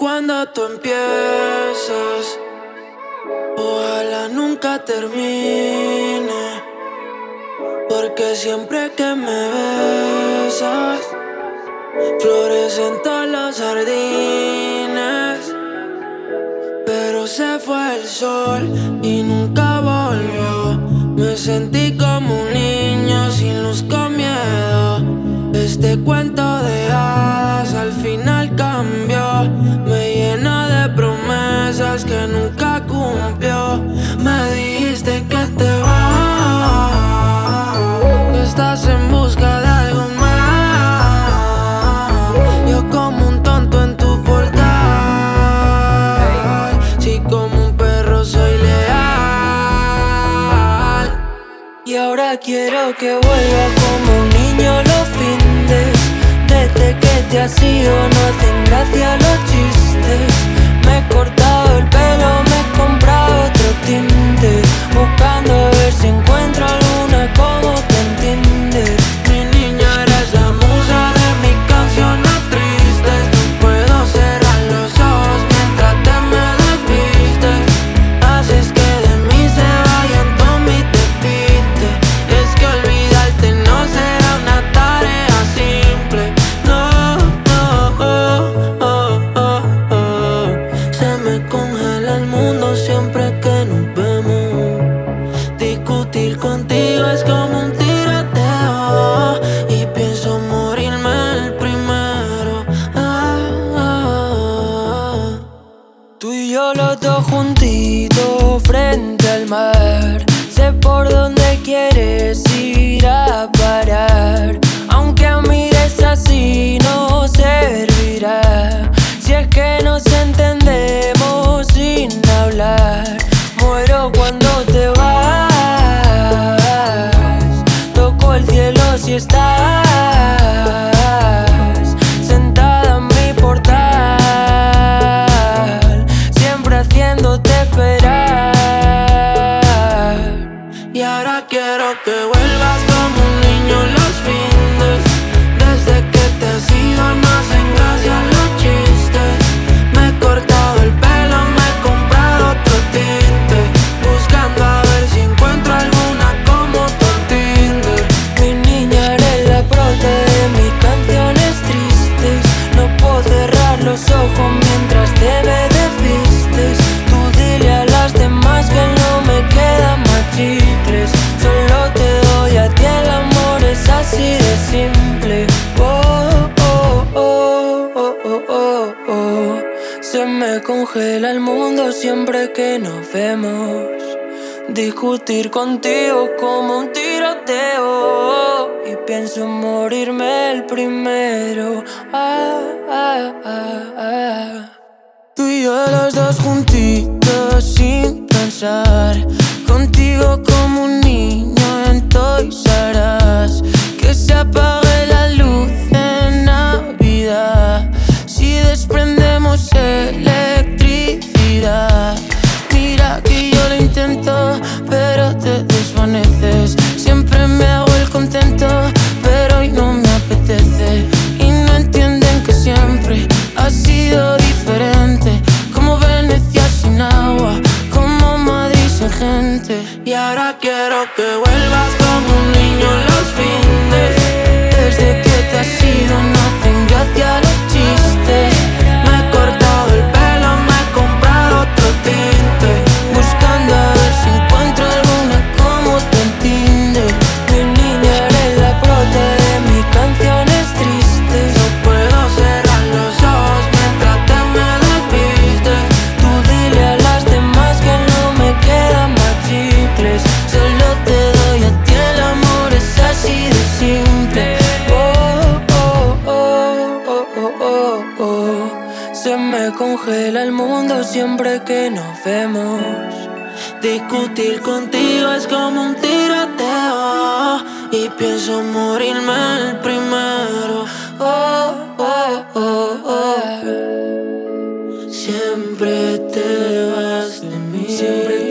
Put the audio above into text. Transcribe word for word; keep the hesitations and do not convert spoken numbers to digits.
Cuando tú empiezas, ojalá nunca termine, porque siempre que me besas, florecen todos los jardines. Pero se fue el sol y nunca volvió. Me sentí como un niño sin luz, con miedo. Este cuento de hadas al final cambió. Me llena de promesas que nunca cumplió. Me dijiste que te vas, que estás en busca de algo más. Yo como un tonto en tu portal. Si como un perro soy leal. Y ahora quiero que vuelva como un niño los findes. Desde que te has ido no hacen gracia los chistes. Me he cortado el pelo, me he comprado otro tinte, buscando a ver si encuentro alguna como te entiende. Mi niña, eres la musa de mis canciones tristes. No puedo cerrar los ojos mientras te me desvistes. Haces que de mí se vayan todos mis despistes. Es que olvidarte no será una tarea simple. No, no, oh, oh, oh, oh. Se me congela el mundo siempre que nos vemos. Discutir contigo es como un tiroteo y pienso morirme el primero. Ah, ah, ah. Tú y yo los dos juntitos frente al mar. Sé por dónde quieres ir a parar. Aunque mires así no servirá. Si es que nos entendemos sin hablar. Muero cuando te vas. Toco el cielo si estás sentada en mi portal, siempre haciéndote esperar. Y ahora quiero que vuelvas como un niño los findes. Desde que te has ido no hacen gracia los chistes. Me he cortado el pelo, me he comprado otro tinte, buscando a ver si encuentro alguna como tu Tinder. Mi niña, eres la prota de mis canciones tristes. No puedo cerrar los ojos mientras te me desvistes. Tú dile a las demás que no me quedan más chicles. Solo te doy a ti, el amor es así de simple. Oh, oh, oh, oh, oh, oh, oh. Se me congela el mundo siempre que nos vemos. Discutir contigo como un tiroteo y pienso morirme el primero. Ah, ah, ah, ah. Tú y yo los dos juntitos sin pensar. Contigo como un niño en Toys R Us. Que se apague la luz en Navidad si desprendemos electricidad. Mira que yo lo intento, pero te desvaneces. Siempre me hago el contento, pero hoy no me apetece. Y no entienden que siempre ha sido diferente. Como Venecia sin agua, como Madrid sin gente. Y ahora quiero que vuelvas como un niño los findes. Desde que te has ido no hacen gracia los chistes. Me he cortado el pelo, me he comprado otro tinte, buscando a ver si encuentro alguna como te entiende. Mi niña, eres la prota de mis canciones tristes. No puedo cerrar los ojos mientras te me desvistes. Tú dile a las demás que no me quedan más chicles. Solo te doy a ti, el amor es así de simple. Oh, oh, oh, oh, oh, oh, oh. Se me congela el mundo siempre que nos vemos. Discutir contigo es como un tiroteo y pienso morirme el primero. Oh, oh, oh, oh. Siempre te vas de mí. Siempre